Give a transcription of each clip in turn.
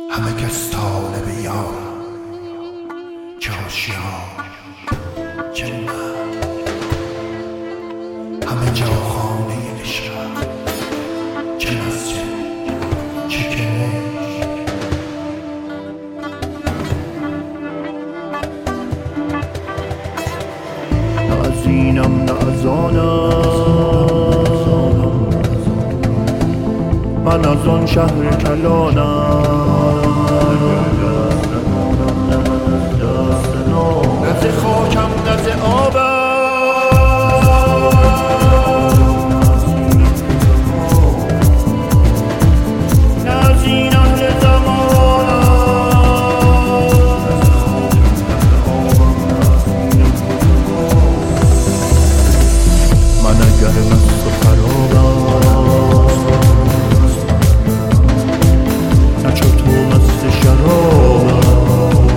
همه کس طالب یارم، چه هوشیار چه من، همه جا خانه عشقم، چه مسجد چه کنش. نه از اینم نه از آنم، من از آن شهر کلانم، نه ز خاکم نه ز آبم، نه از این اهل زمانم، من اگر مست و خرابم، نه چو تو مست شرابم،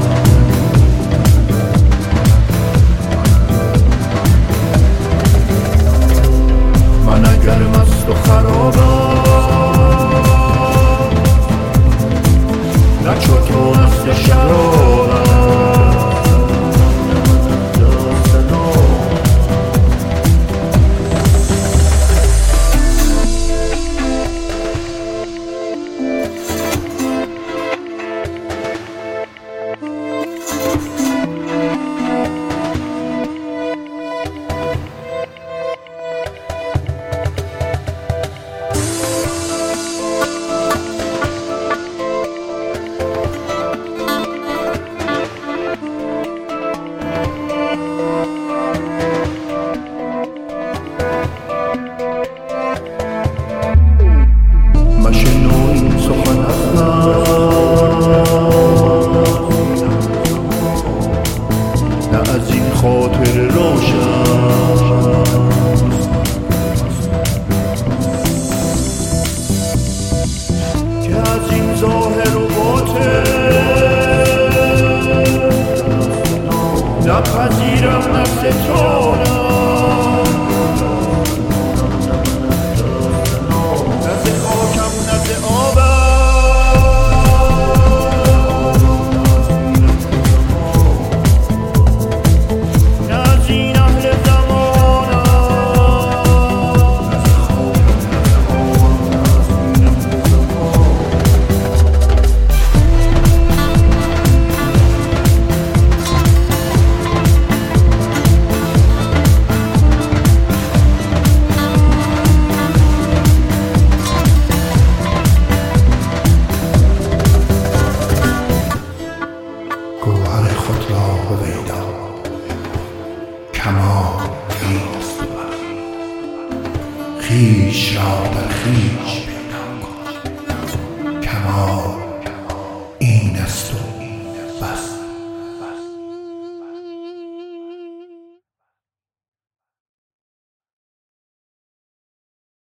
من اگر مست و خرابم، نه چو تو مست شرابم. خاطر روشن که از این ظاهر و باطن نپذیرم نه ستانم، نه ز خاکم نه ز آبم، گوهر خود را هویدا کمال نیست، خویش را در خویش پیدا کن، کمال